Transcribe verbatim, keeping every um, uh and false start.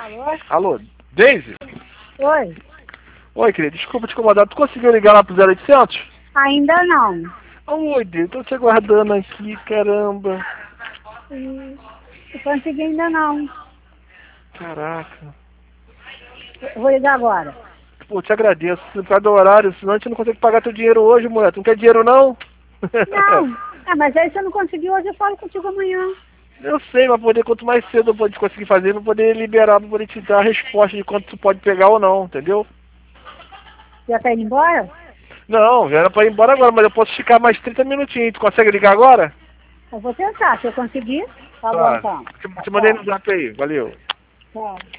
Alô? Alô, Daisy? Oi? Oi, querida, desculpa te incomodar. Tu conseguiu ligar lá pro zero oitocentos? Ainda não. Oi, Daisy, tô te aguardando aqui, caramba. Hum, Não consegui ainda não. Caraca. Eu vou ligar agora. Pô, te agradeço. Por causa do horário, senão a gente não consegue pagar teu dinheiro hoje, mulher. Tu não quer dinheiro, não? Não. Ah, mas aí se eu não conseguir hoje, eu falo contigo amanhã. Eu sei, mas poder, quanto mais cedo eu vou conseguir fazer, pra poder liberar, pra poder te dar a resposta de quanto tu pode pegar ou não, entendeu? Já tá indo embora? Não, já era pra ir embora agora, mas eu posso ficar mais trinta minutinhos. Tu consegue ligar agora? Eu vou tentar. Se eu conseguir, tá bom Tá. então. Te, Tá, te mandei tá, no zap aí, valeu. tá.